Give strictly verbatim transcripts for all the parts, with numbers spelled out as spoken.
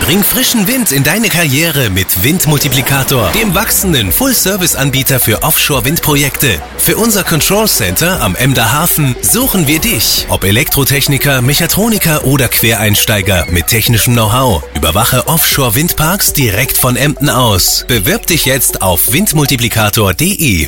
Bring frischen Wind in deine Karriere mit Windmultiplikator, dem wachsenden Full-Service-Anbieter für Offshore-Windprojekte. Für unser Control Center am Emder Hafen suchen wir dich. Ob Elektrotechniker, Mechatroniker oder Quereinsteiger mit technischem Know-how. Überwache Offshore-Windparks direkt von Emden aus. Bewirb dich jetzt auf windmultiplikator punkt de.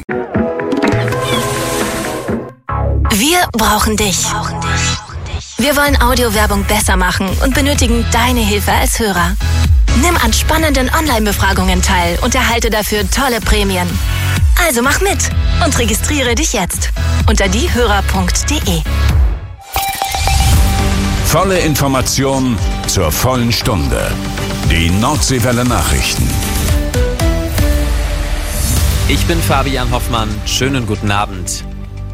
Wir brauchen dich. Wir wollen Audiowerbung besser machen und benötigen deine Hilfe als Hörer. Nimm an spannenden Online-Befragungen teil und erhalte dafür tolle Prämien. Also mach mit und registriere dich jetzt unter diehörer punkt de. Volle Information zur vollen Stunde. Die Nordseewelle Nachrichten. Ich bin Fabian Hoffmann. Schönen guten Abend.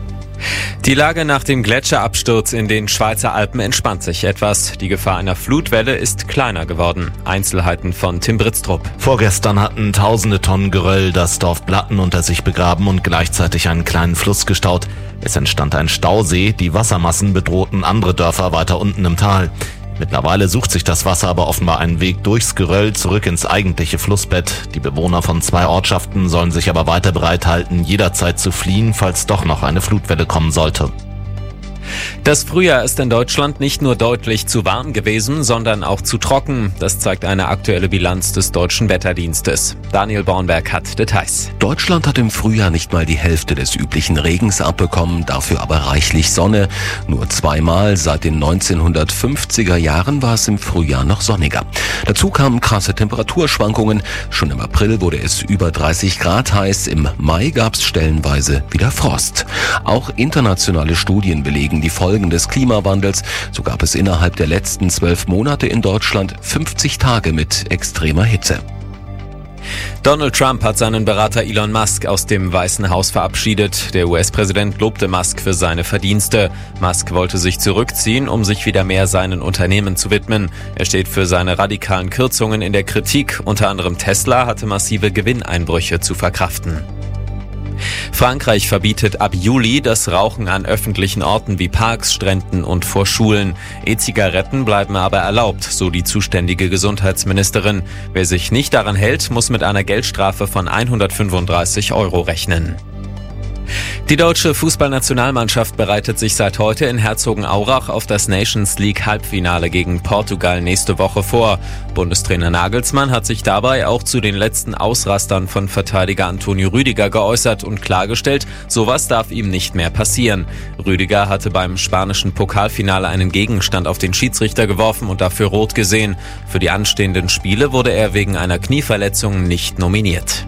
Die Lage nach dem Gletscherabsturz in den Schweizer Alpen entspannt sich etwas. Die Gefahr einer Flutwelle ist kleiner geworden. Einzelheiten von Tim Britztrup. Vorgestern hatten tausende Tonnen Geröll das Dorf Blatten unter sich begraben und gleichzeitig einen kleinen Fluss gestaut. Es entstand ein Stausee, die Wassermassen bedrohten andere Dörfer weiter unten im Tal. Mittlerweile sucht sich das Wasser aber offenbar einen Weg durchs Geröll zurück ins eigentliche Flussbett. Die Bewohner von zwei Ortschaften sollen sich aber weiter bereithalten, jederzeit zu fliehen, falls doch noch eine Flutwelle kommen sollte. Das Frühjahr ist in Deutschland nicht nur deutlich zu warm gewesen, sondern auch zu trocken. Das zeigt eine aktuelle Bilanz des Deutschen Wetterdienstes. Daniel Bornberg hat Details. Deutschland hat im Frühjahr nicht mal die Hälfte des üblichen Regens abbekommen, dafür aber reichlich Sonne. Nur zweimal seit den neunzehnhundertfünfziger Jahren war es im Frühjahr noch sonniger. Dazu kamen krasse Temperaturschwankungen. Schon im April wurde es über dreißig Grad heiß. Im Mai gab es stellenweise wieder Frost. Auch internationale Studien belegen die Folgen des Klimawandels. So gab es innerhalb der letzten zwölf Monate in Deutschland fünfzig Tage mit extremer Hitze. Donald Trump hat seinen Berater Elon Musk aus dem Weißen Haus verabschiedet. Der U S-Präsident lobte Musk für seine Verdienste. Musk wollte sich zurückziehen, um sich wieder mehr seinen Unternehmen zu widmen. Er steht für seine radikalen Kürzungen in der Kritik. Unter anderem Tesla hatte massive Gewinneinbrüche zu verkraften. Frankreich verbietet ab Juli das Rauchen an öffentlichen Orten wie Parks, Stränden und vor Schulen. E-Zigaretten bleiben aber erlaubt, so die zuständige Gesundheitsministerin. Wer sich nicht daran hält, muss mit einer Geldstrafe von hundertfünfunddreißig Euro rechnen. Die deutsche Fußballnationalmannschaft bereitet sich seit heute in Herzogenaurach auf das Nations League Halbfinale gegen Portugal nächste Woche vor. Bundestrainer Nagelsmann hat sich dabei auch zu den letzten Ausrastern von Verteidiger Antonio Rüdiger geäußert und klargestellt, sowas darf ihm nicht mehr passieren. Rüdiger hatte beim spanischen Pokalfinale einen Gegenstand auf den Schiedsrichter geworfen und dafür rot gesehen. Für die anstehenden Spiele wurde er wegen einer Knieverletzung nicht nominiert.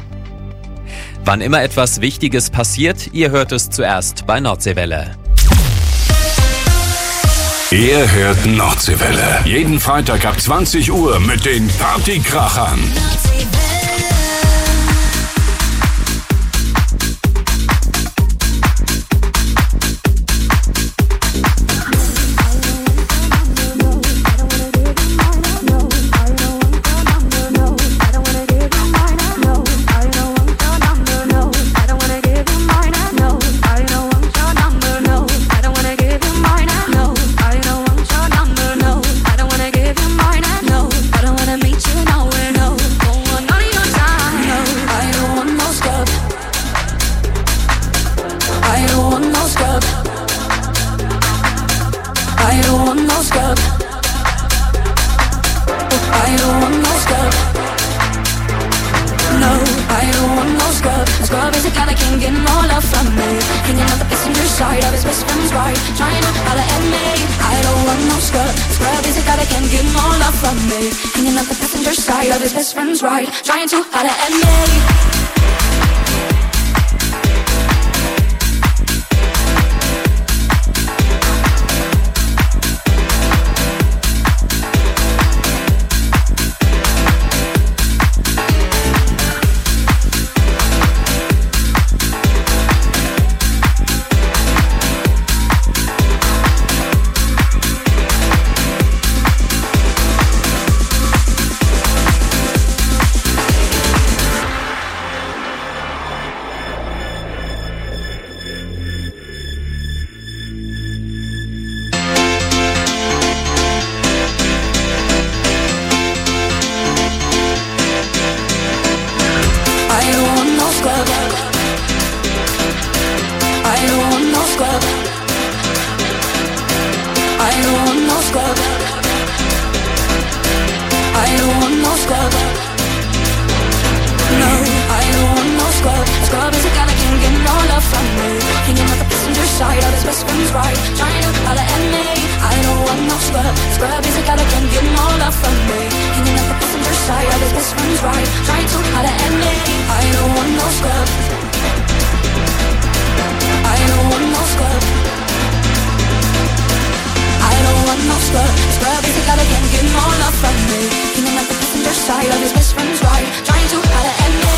Wann immer etwas Wichtiges passiert, ihr hört es zuerst bei Nordseewelle. Ihr hört Nordseewelle. Jeden Freitag ab zwanzig Uhr mit den Partykrachern. scrub. No, I don't want no scrub. A scrub is a guy that can't get no love from me. Hanging out the passenger side of his best friend's ride, trying to holler at me. I don't want no scrub. A scrub is a guy that can't get no love from me. Hanging out the passenger side of his best friend's ride, trying to holler at me. I don't want no scrub. I don't want no scrub. I don't want no scrub. Scrub is a guy that can't get no love from me. Hanging out the passenger side of his best friend's ride, trying to holler at me.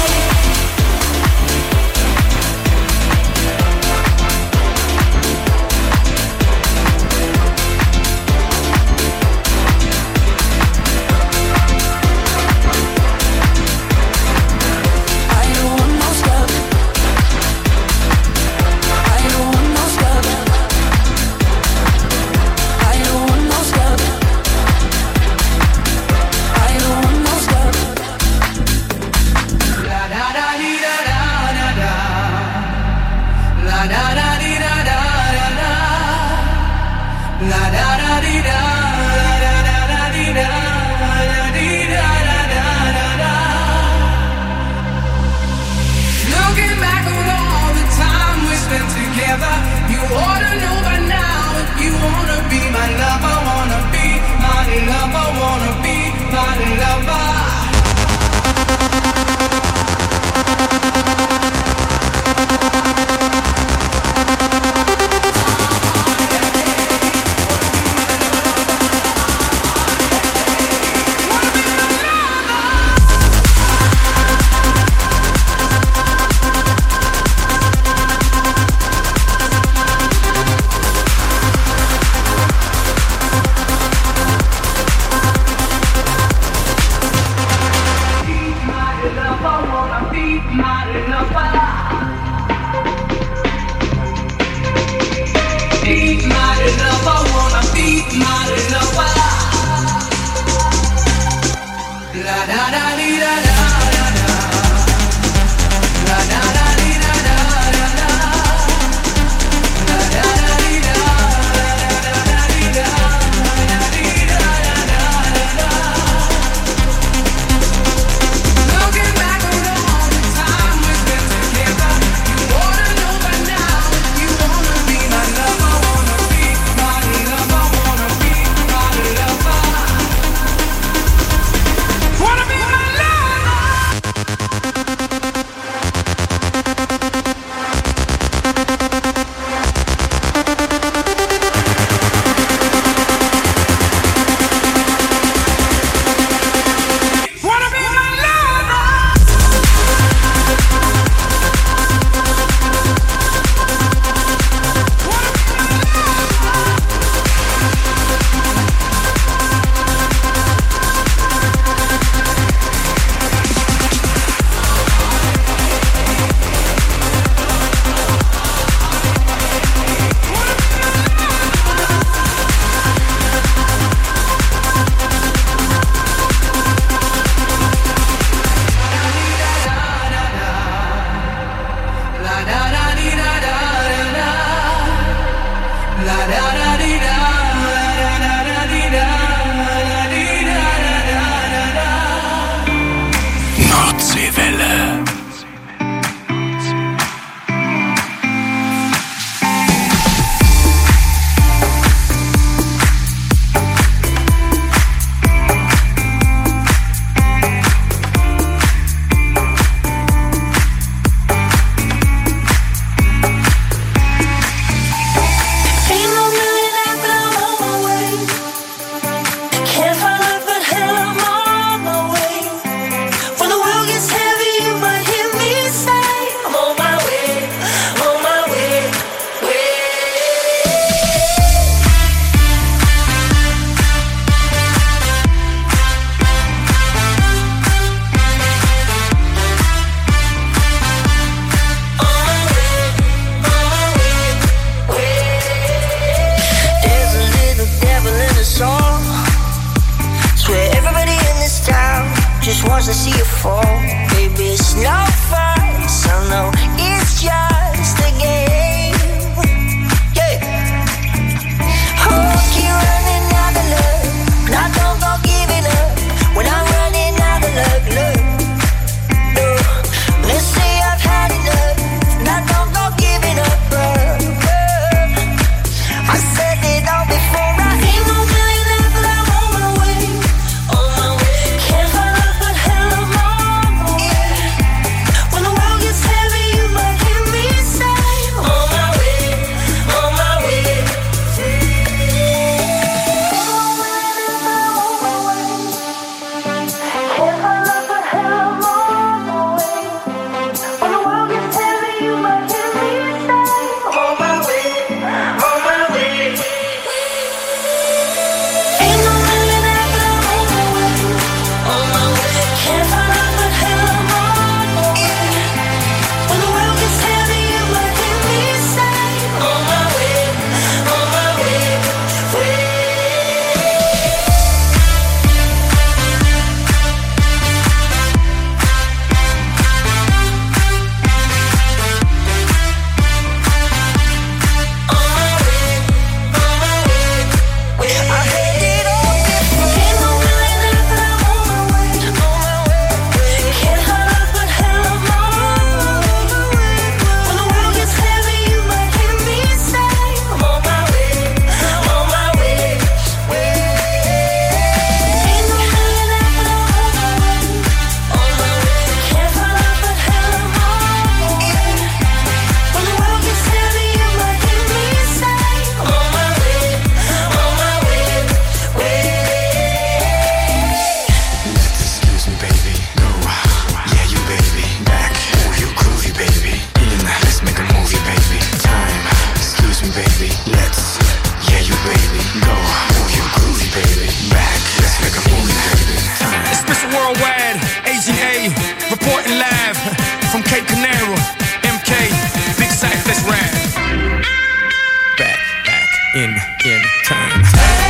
just wants to see you fall. Baby, it's no fun, so no, it's just a game. Yeah. Oh, keep running out of love, and I don't go giving up. When I'm running out of worldwide, Agent A, reporting live from Cape Canaveral, M K, Big Sight, let's ride. Back, back, in, in time.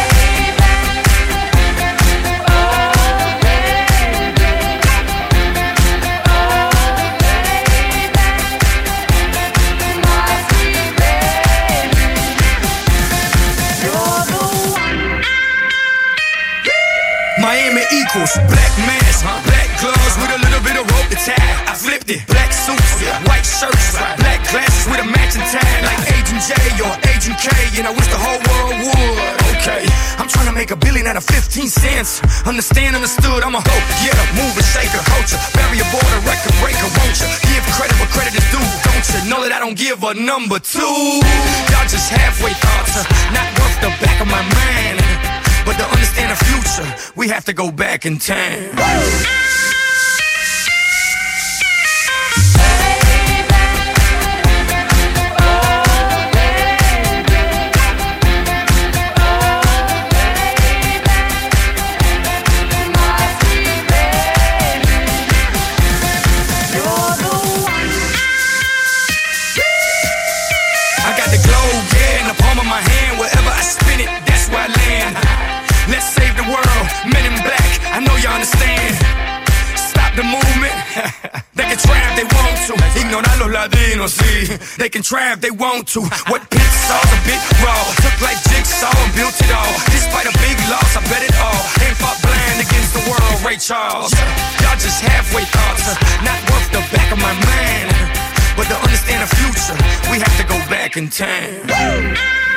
Miami equals black mask, black gloves with a little bit of rope to tie. I flipped it, black suits, white shirts, black glasses with a matching tie, like Agent J or Agent K, and I wish the whole world would. Okay, I'm trying to make a billion out of fifteen cents. Understand, understood, I'm a hoe, yeah, mover, shaker, culture, barrier border, record breaker, won't you? Give credit where credit is due, don't you? Know that I don't give a number two. Y'all just halfway thoughts, not worth the back of my mind. But to understand the future, we have to go back in time. I got the globe, yeah, in the palm of my hand. Wherever I spin it, that's where I land. Let's save the world, men in black, I know you understand. Stop the movement. They can try if they want to. Ignorar los latinos, sí. They can try if they want to. What Pete saw's a bit raw. Took like jigsaw and built it all. Despite a big loss, I bet it all. Ain't fought blind against the world, Ray Charles. Y'all just halfway thoughts, not worth the back of my mind. But to understand the future, we have to go back in time.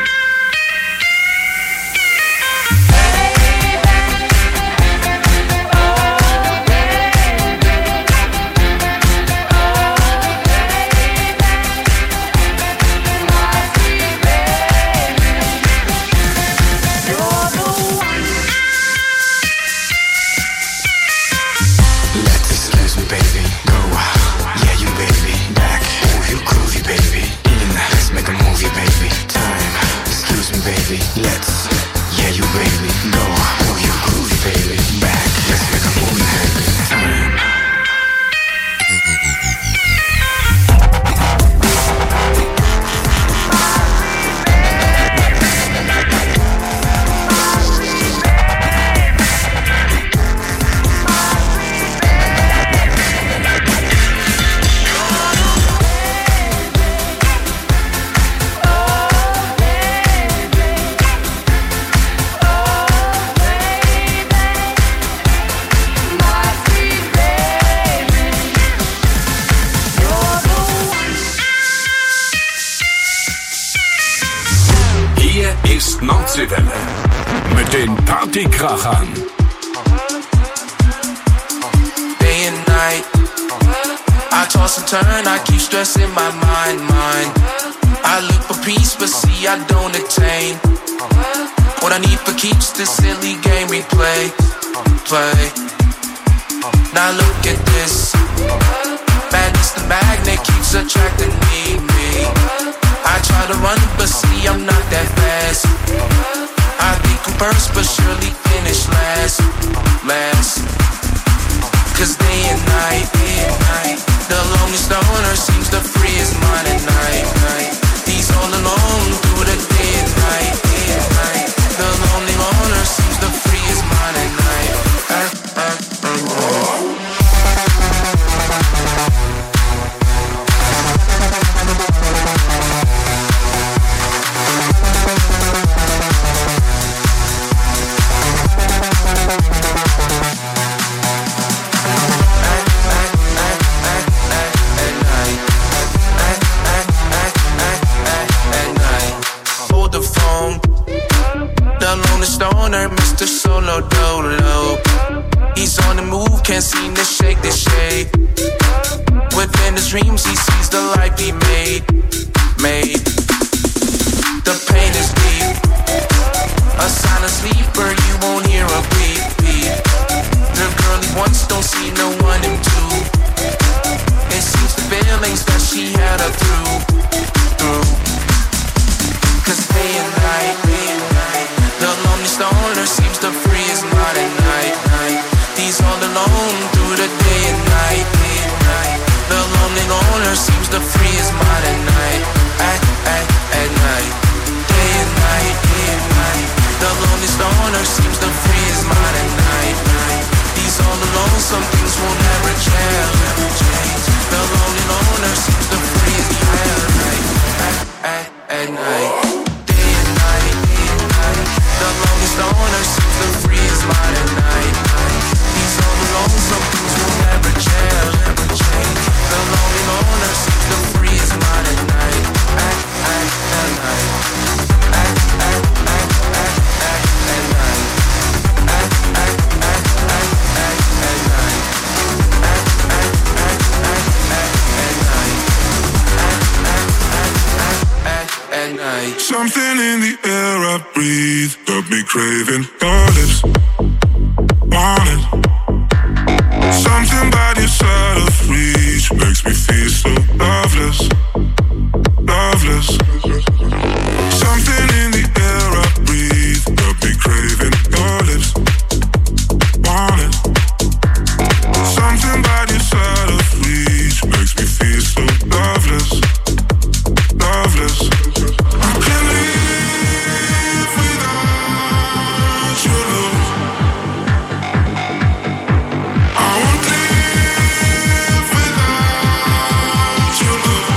Let's, yeah you baby, go, move you groovy baby, back, let's make a movie baby, time. Nordseewelle mit den Partykrachern. Day and night, I toss and turn, I keep stressing my mind, mind. I look for peace, but see I don't attain. What I need for keeps this silly game we play, play. Now look at this, madness the magnet keeps attracting me, me. I try to run, but see I'm not that fast. I think I'm first, but surely finish last, last. Cause day and night, day and night, the loneliest owner seems the freest mind at night, night. He's all alone through the day and night, day and night. The lonely owner seems the freest mind at night. Uh, uh, uh, uh. Stoner, Mister Solo Dolo. He's on the move, can't seem to shake the shade. Within his dreams, he sees the life he made, made. The pain is deep. A silent sleeper, you won't hear a beep, beep. The girl he wants don't see no one him too. It seems the feelings that she had her through, through. Cause day and night, day and night, the lonely stoner seems to free his mind at night, night. He's all alone loner seems to free his mind at night. At, at, at night. Day and night, day and night. The lonely stoner seems to free his mind at night. He's all alone, some things will never change. The lonely loner seems to free his mind at night. At, at, at night. Day and night, day and night. The lonely stoner seems to free his mind at night. He's all alone, some things will never change. The lonely loner seems to free his mind at night. At, at, at night. At, at, at, at, at, at night. At, at, at, at, at, at night. At, at, at, at, at, at night. At, at, at, at, at night. Something in the air I breathe got me craving your lips. Want it. Something about your side of reach makes me feel so loveless, loveless. Something in the air I breathe got me craving your lips. Want it. Something about your side of reach makes me feel so loveless, loveless. I can't live without your love. I won't live without your love.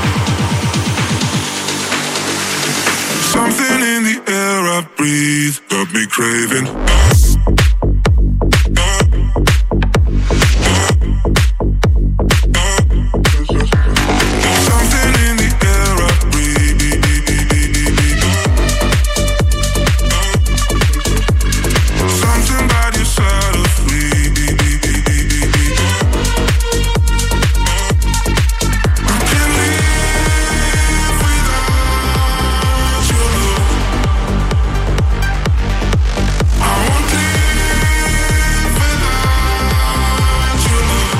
Something in the air I breathe got me craving. Something in the air I breathe. Something about your side of reach. I can't live without your love. I won't live without your love.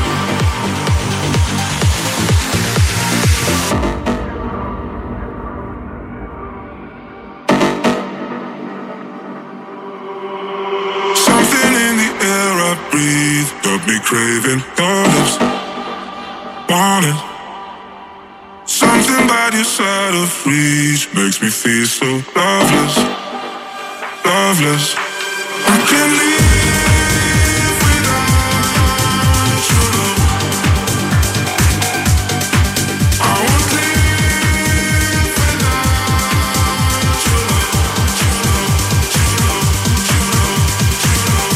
Something in the air I breathe got me craving your lips. Want it. Something about your side of reach makes me feel so loveless, loveless. I can't live without your love. I won't live without your love. Your love, your love, your love, your love.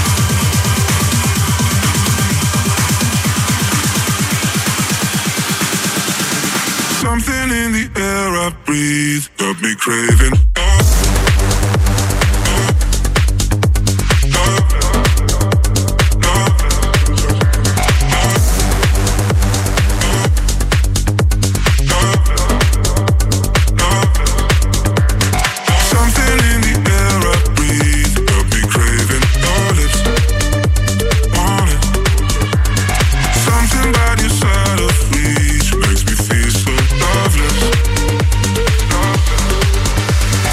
Something in the air I breathe got me craving. Something in the air I breathe got me craving your lips. Want it. Something about your side of reach makes me feel so loveless, loveless.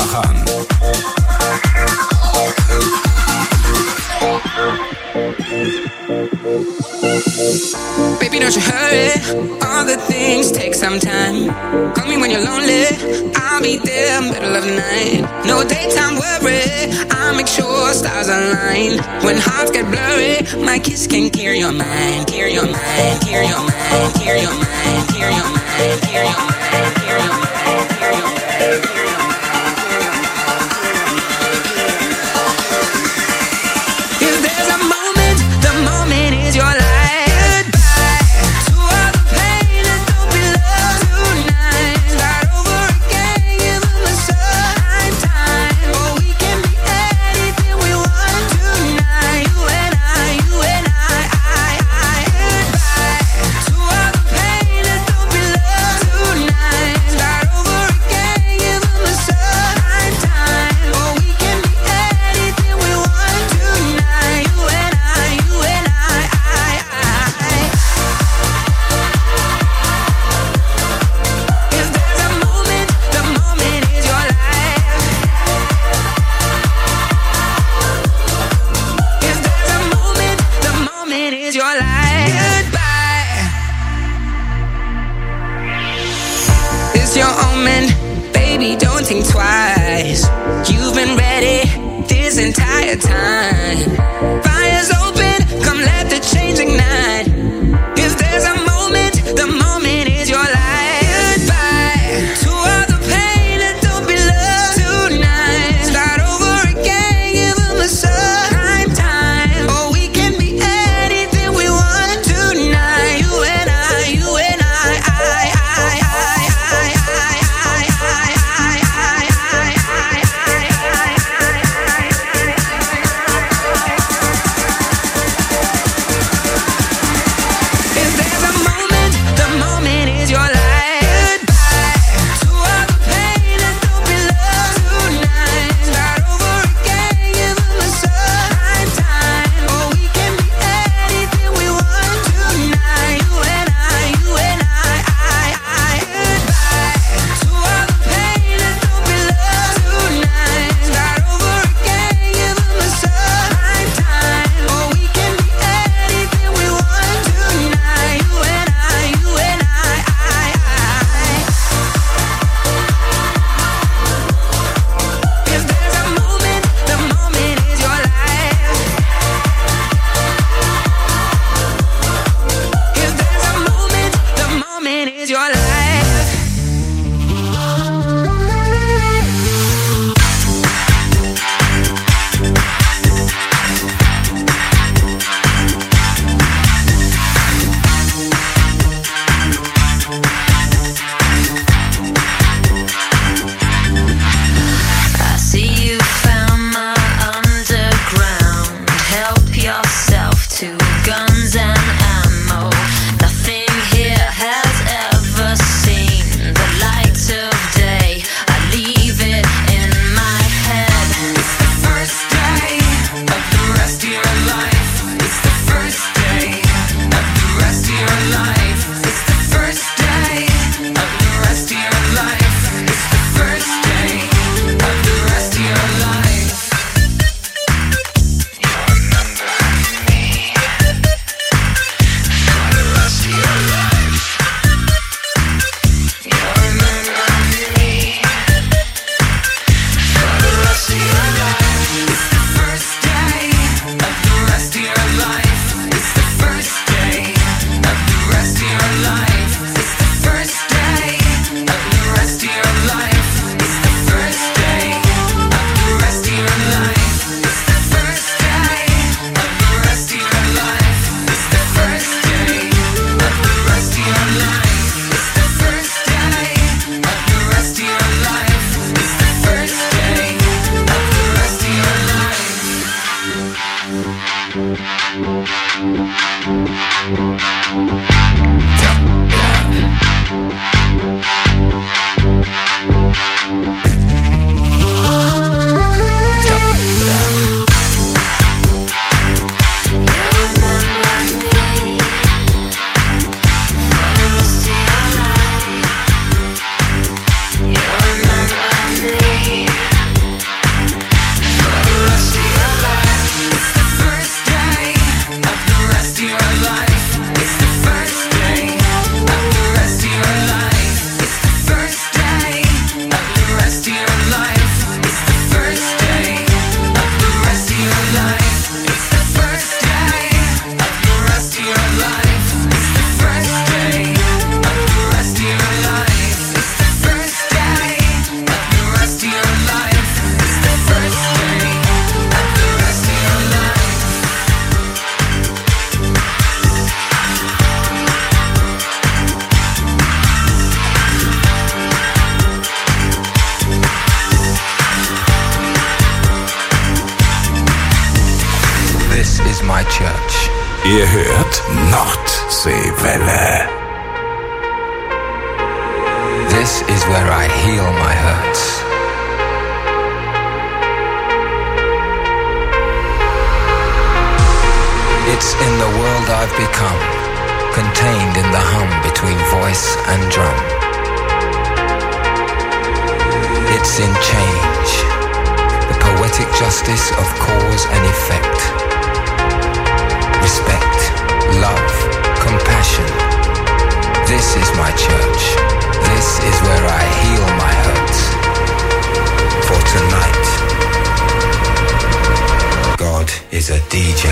einfach an. Baby, don't you hurry. All good things take some time. Call me when you're lonely. I'll be there, middle of the night. No daytime worry. I'll make sure stars align. When hearts get blurry, my kiss can clear your mind. Clear your mind, clear your mind, clear your mind, clear your mind, clear your mind, clear your mind, clear your mind. If there's a moment, the moment is your life. Ihr hört Nordseewelle. This is where I heal my hurts. It's in the world I've become, contained in the hum between voice and drum. It's in change, the poetic justice of cause and effect. Respect, love, compassion. This is my church. This is where I heal my hurts. For tonight, God is a D J.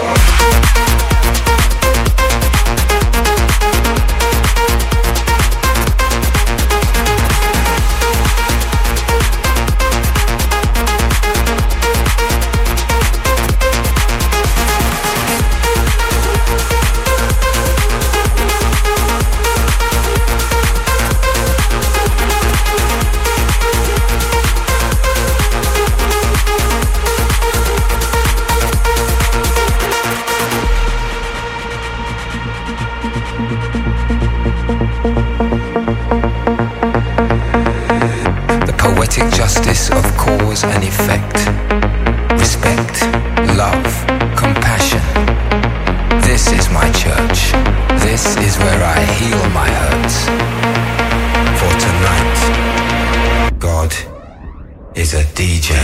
Justice of cause and effect. Respect, love, compassion. This is my church. This is where I heal my hurts. For tonight, God is a D J.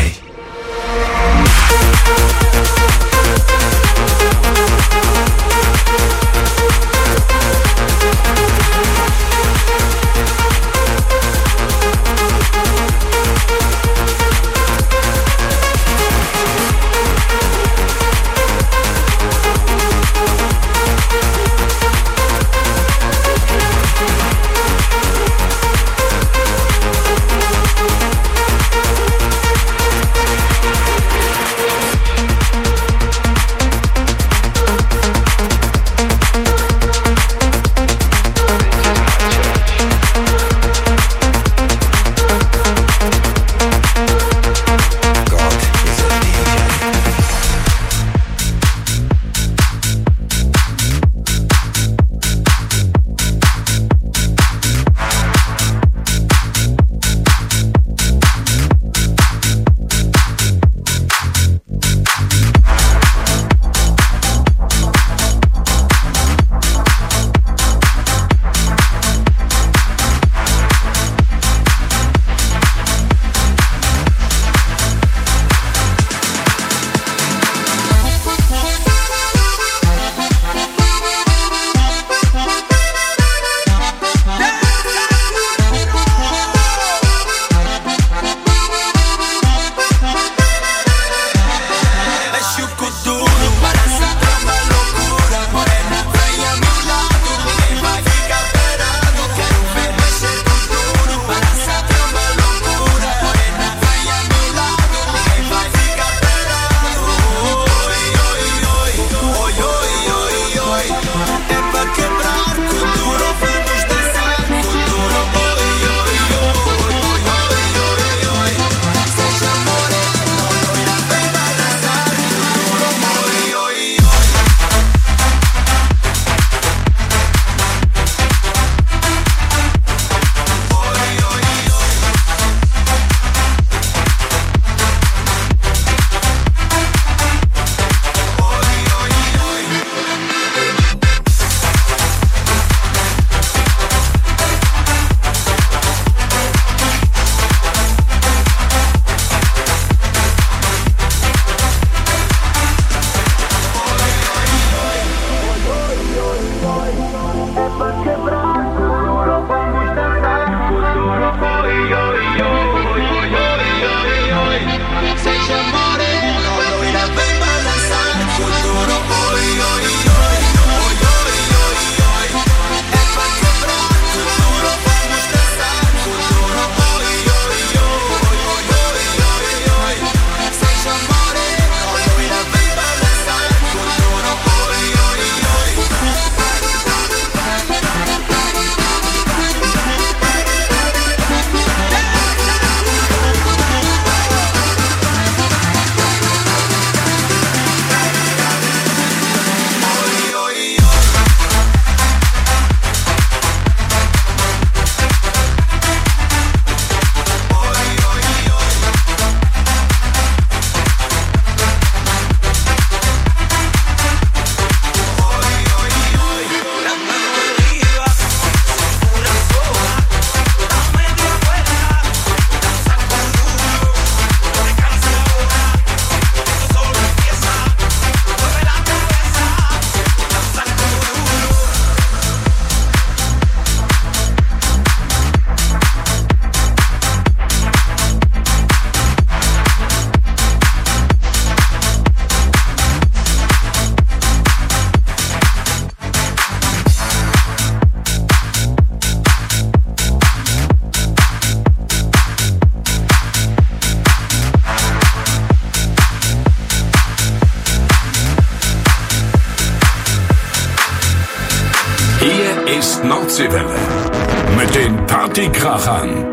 Nordseewelle. Mit den Partykrachern.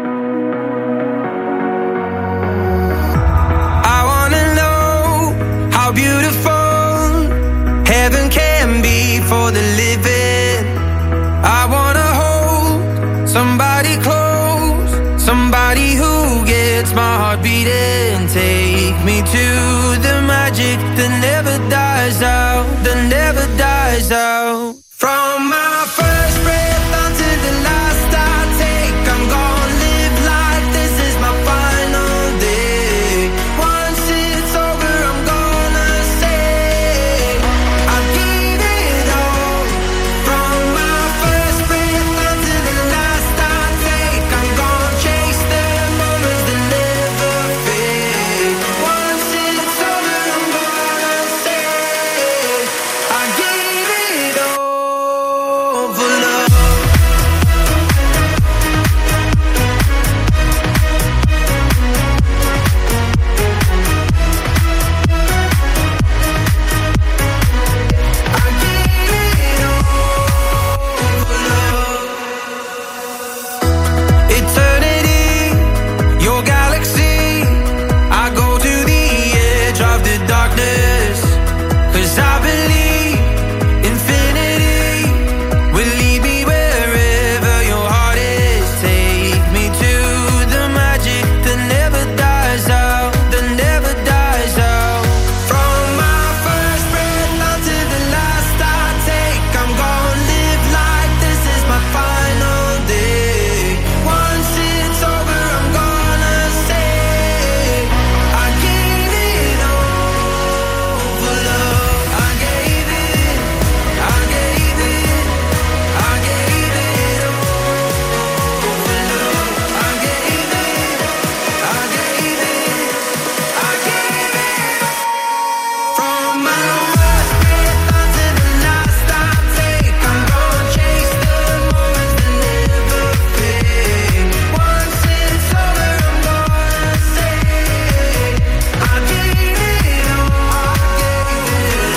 I wanna know how beautiful heaven can be for the living. I wanna hold somebody close, somebody who gets my heart beating. Take me to the magic that never dies out, that never dies out. From my first breath until the last I take, I'm gonna live like this is my final day. Once it's over, I'm gonna say I gave it all. From my first breath until the last I take, I'm gonna chase the moments that never fade. Once it's over, I'm gonna say I gave it all. Eternity, your galaxy. I go to the edge of the darkness, 'cause I believe infinity will lead me wherever your heart is. Take me to the magic that never dies out, that never dies out. From my first breath until the last I take, I'm gonna live like this is my final day. Once it's over, I'm gonna say I gave it all for love. I gave it, I gave it, I gave it all for love. I gave it, I gave it, I gave it all. From my first breath until the last I take, I'm gonna chase the moments that never fade. Once it's over, I'm gonna say I gave it all, I gave it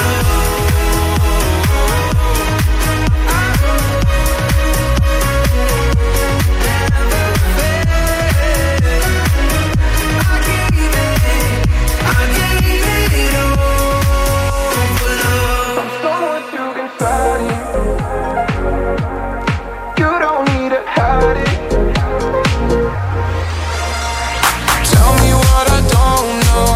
you don't need to hide it. Tell me what I don't know.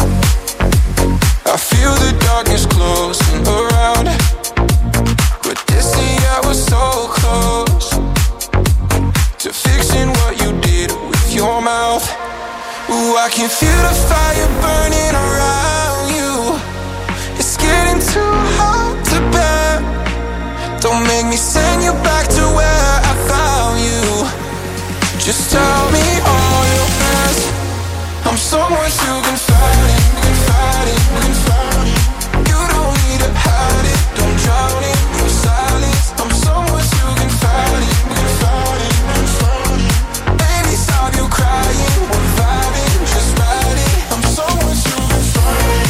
I feel the darkness closing around, but this year was so close to fixing what you did with your mouth. Ooh, I can feel the fire burning around you. It's getting too hard to bear. Don't make me send you back to where I found you. Just tell me all your plans. I'm someone you can find it, confide in, confide in. You don't need to hide it, don't drown in your silence. I'm someone you can find it, confide in, confide in. Baby, stop you crying, we're vibing, just ride it. I'm someone you can find it.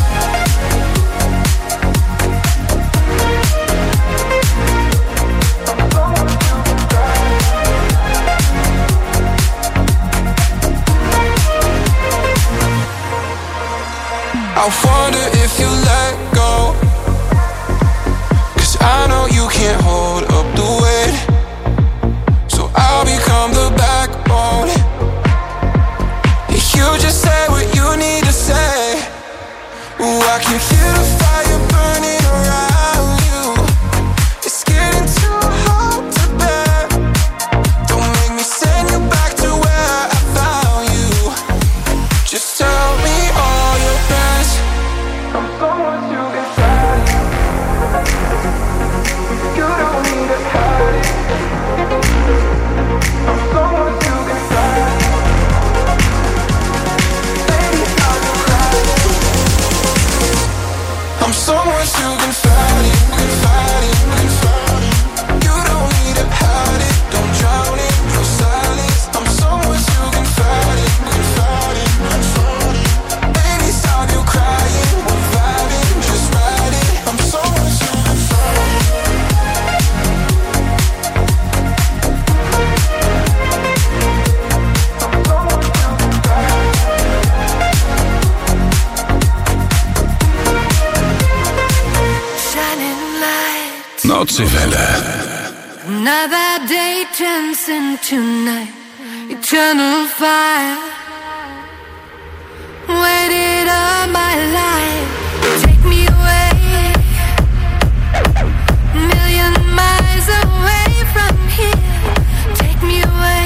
I wonder if you let go, 'cause I know you can't hold up the weight. So I'll become the backbone. You just say what you need to say. Ooh, I can feel the fire burning around you. It's getting too hard to bear. Don't make me send you back to where I found you. Just tell me all your plans. I'm someone you can find. You don't need to hide it. I'm someone you can find. Baby, stop your crying. Nordseewelle. Another day turns into night, eternal fire. Waited all my life, take me away, a million miles away from here, take me away.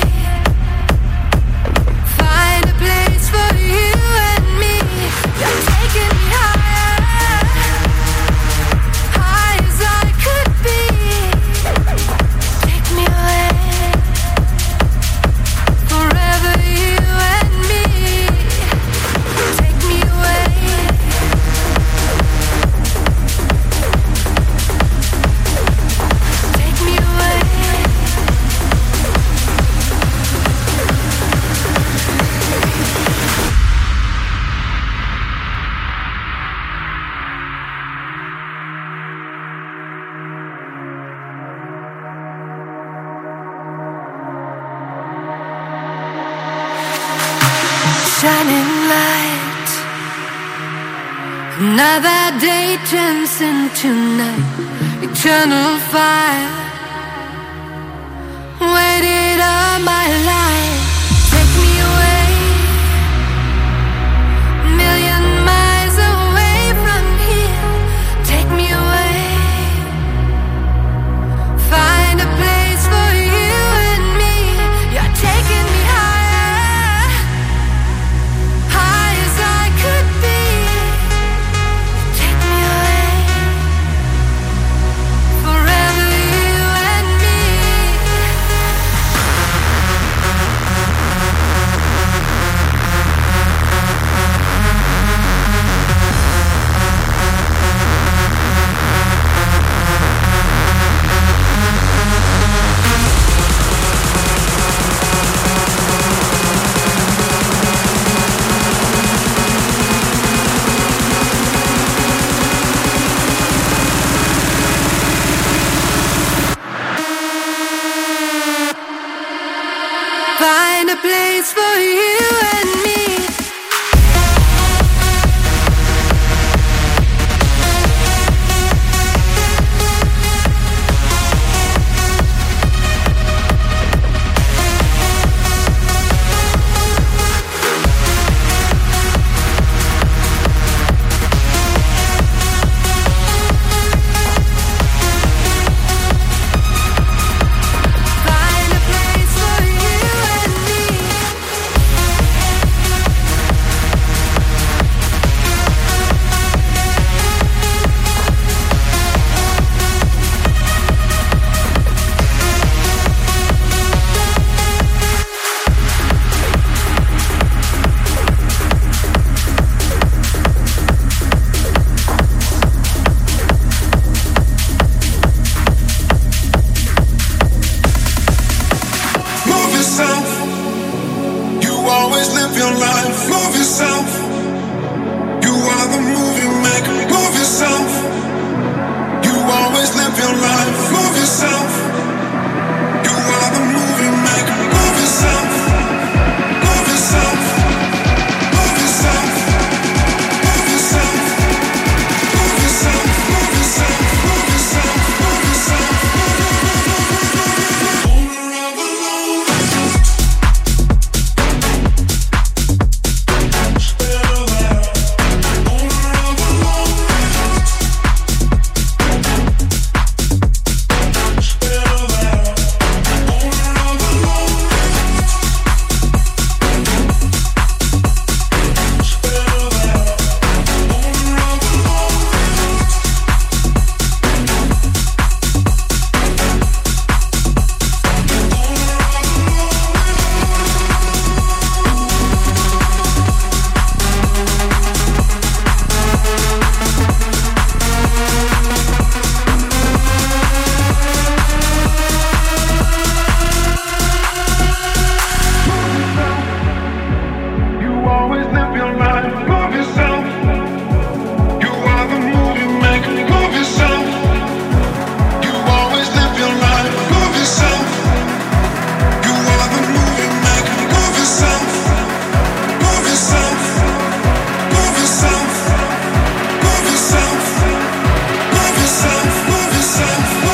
Find a place for you and me, you're taking me higher, high as I could be. Take me away, forever you and me. Take me away, take me away. Shining light, another day turns into night, eternal fire. Waited all my life, take me away, a million miles away from here, take me away. Find a place for you and me, you're taking me higher, high as I could be. Take me away, forever you and me. Find a place for you and me. Find a place for you and me. Move yourself. You always live your life. Move yourself. You are the movie maker. Move yourself. You always live your life. Move yourself. You are the movie maker. Move yourself. Move yourself. Move yourself. Move yourself. Move yourself. Move yourself. Move yourself. Move yourself. Owner of the Lord. yourself, move yourself, move yourself.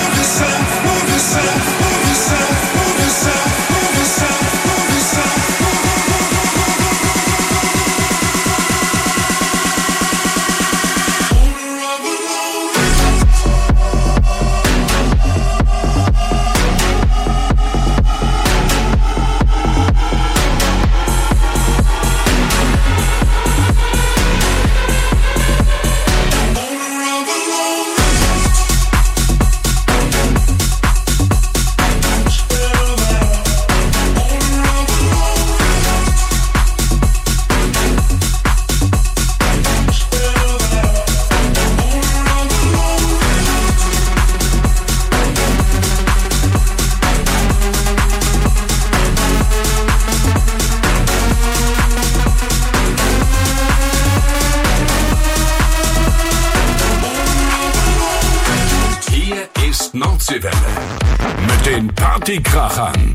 Partykrachern.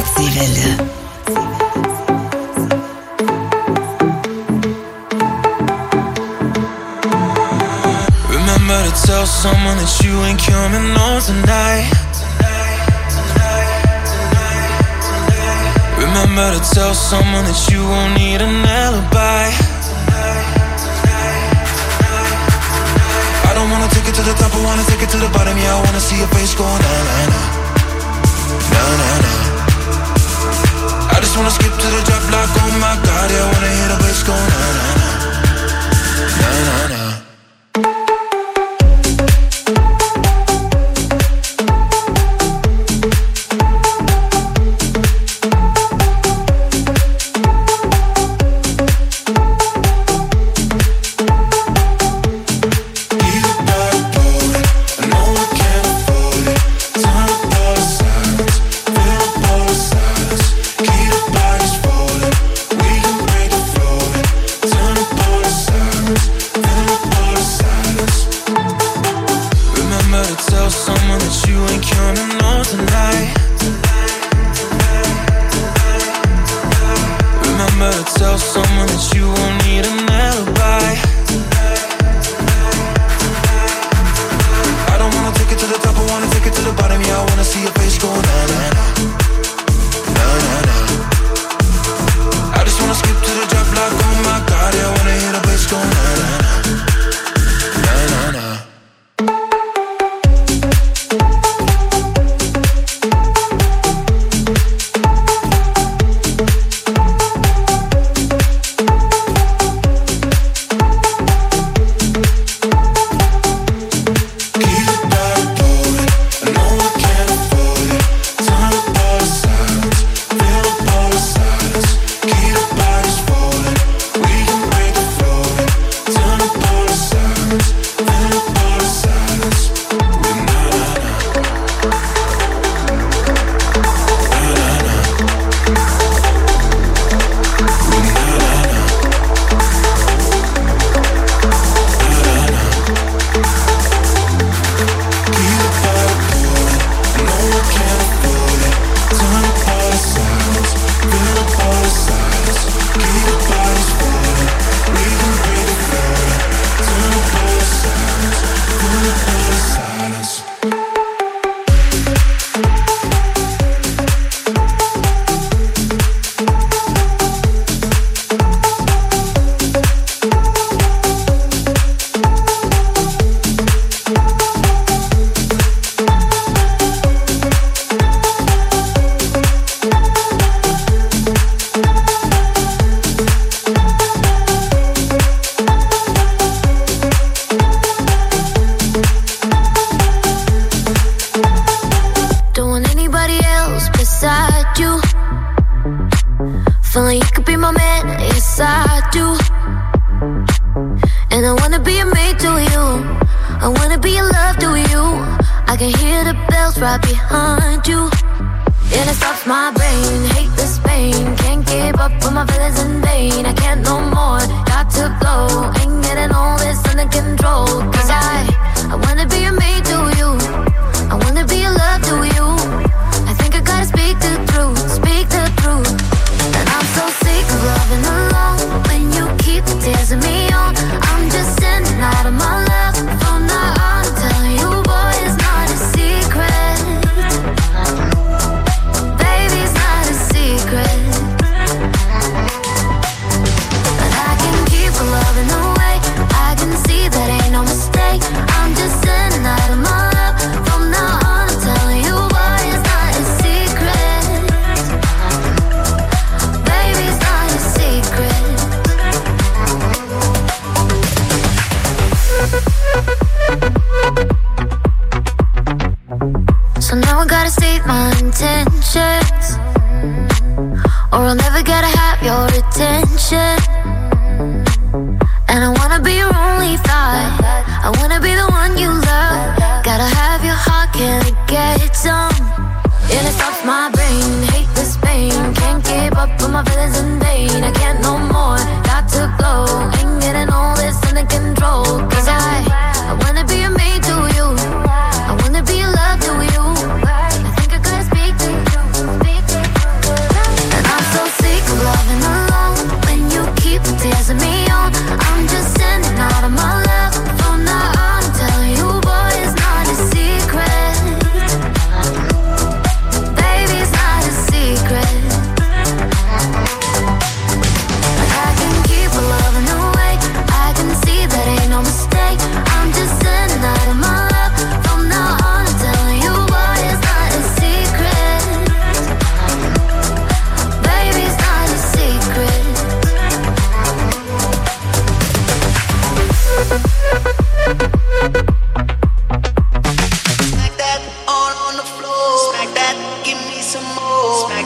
Nordsee-Welle. Remember to tell someone that you ain't coming home tonight. Remember to tell someone that you won't need an alibi. I don't wanna take it to the top, I wanna take it to the bottom. Yeah, I wanna see your face go na na na, na na na. I just wanna skip to the drop like, oh my God, yeah, I wanna hear the bass go na na na, na na na.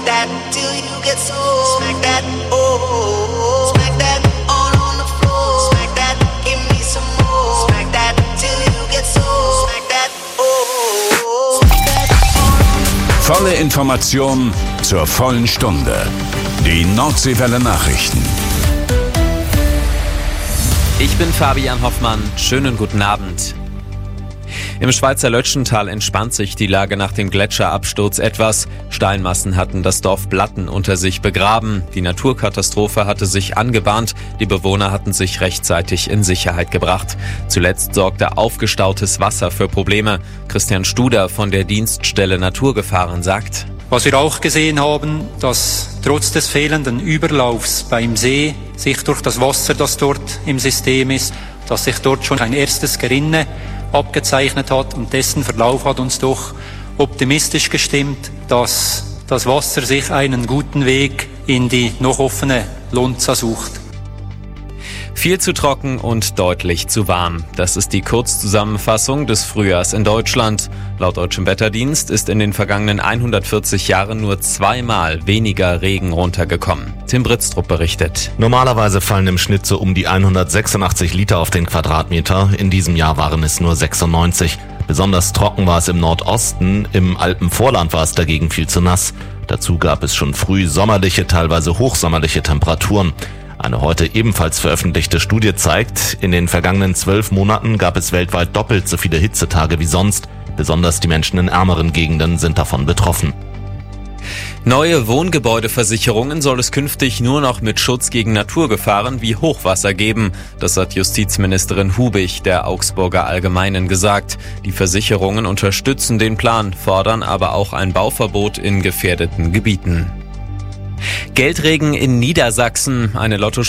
that till you get so. Smack that, oh. Smack that all on the floor. Smack that, give me some more. Smack that till you get so. Smack that, oh. Smack that all on the floor. Volle Information zur vollen Stunde. Die Nordseewelle Nachrichten. Ich bin Fabian Hoffmann. Schönen guten Abend. Im Schweizer Lötschental entspannt sich die Lage nach dem Gletscherabsturz etwas. Steinmassen hatten das Dorf Blatten unter sich begraben. Die Naturkatastrophe hatte sich angebahnt. Die Bewohner hatten sich rechtzeitig in Sicherheit gebracht. Zuletzt sorgte aufgestautes Wasser für Probleme. Christian Studer von der Dienststelle Naturgefahren sagt: Was wir auch gesehen haben, dass trotz des fehlenden Überlaufs beim See sich durch das Wasser, das dort im System ist, dass sich dort schon ein erstes Gerinne abgezeichnet hat, und dessen Verlauf hat uns doch optimistisch gestimmt, dass das Wasser sich einen guten Weg in die noch offene Lonza sucht. Viel zu trocken und deutlich zu warm. Das ist die Kurzzusammenfassung des Frühjahrs in Deutschland. Laut Deutschem Wetterdienst ist in den vergangenen hundertvierzig Jahren nur zweimal weniger Regen runtergekommen. Tim Britztrup berichtet. Normalerweise fallen im Schnitt so um die hundertsechsundachtzig Liter auf den Quadratmeter. In diesem Jahr waren es nur sechsundneunzig. Besonders trocken war es im Nordosten. Im Alpenvorland war es dagegen viel zu nass. Dazu gab es schon früh sommerliche, teilweise hochsommerliche Temperaturen. Eine heute ebenfalls veröffentlichte Studie zeigt, in den vergangenen zwölf Monaten gab es weltweit doppelt so viele Hitzetage wie sonst. Besonders die Menschen in ärmeren Gegenden sind davon betroffen. Neue Wohngebäudeversicherungen soll es künftig nur noch mit Schutz gegen Naturgefahren wie Hochwasser geben. Das hat Justizministerin Hubig der Augsburger Allgemeinen gesagt. Die Versicherungen unterstützen den Plan, fordern aber auch ein Bauverbot in gefährdeten Gebieten. Geldregen in Niedersachsen. Eine Lotto